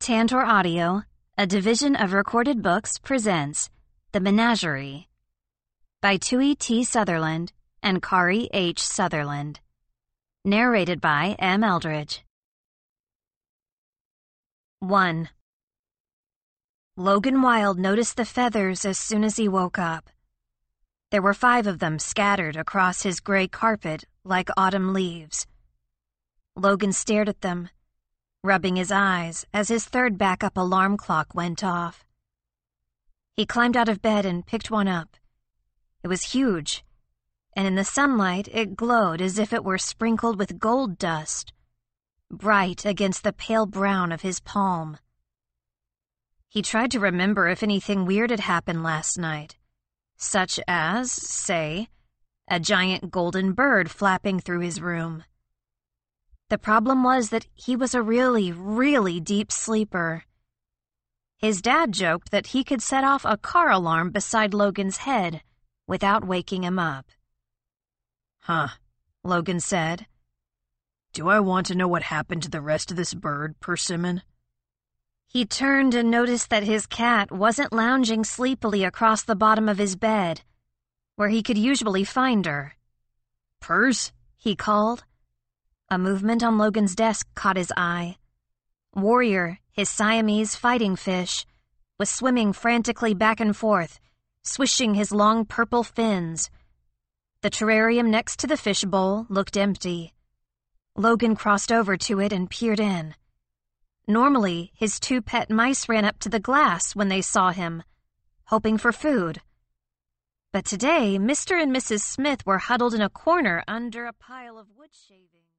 Tantor Audio, a division of Recorded Books, presents The Menagerie by Tui T. Sutherland and Kari H. Sutherland. Narrated by M. Eldridge. 1. Logan Wilde noticed the feathers as soon as he woke up. There were 5 of them scattered across his gray carpet like autumn leaves. Logan stared at them, rubbing his eyes as his third backup alarm clock went off. He climbed out of bed and picked one up. It was huge, and in the sunlight it glowed as if it were sprinkled with gold dust, bright against the pale brown of his palm. He tried to remember if anything weird had happened last night, such as, say, a giant golden bird flapping through his room. The problem was that he was a really deep sleeper. His dad joked that he could set off a car alarm beside Logan's head without waking him up. Huh, Logan said. Do I want to know what happened to the rest of this bird, Persimmon? He turned and noticed that his cat wasn't lounging sleepily across the bottom of his bed, where he could usually find her. Purse? He called. A movement on Logan's desk caught his eye. Warrior, his Siamese fighting fish, was swimming frantically back and forth, swishing his long purple fins. The terrarium next to the fish bowl looked empty. Logan crossed over to it and peered in. Normally, his 2 pet mice ran up to the glass when they saw him, hoping for food. But today, Mr. and Mrs. Smith were huddled in a corner under a pile of wood shavings.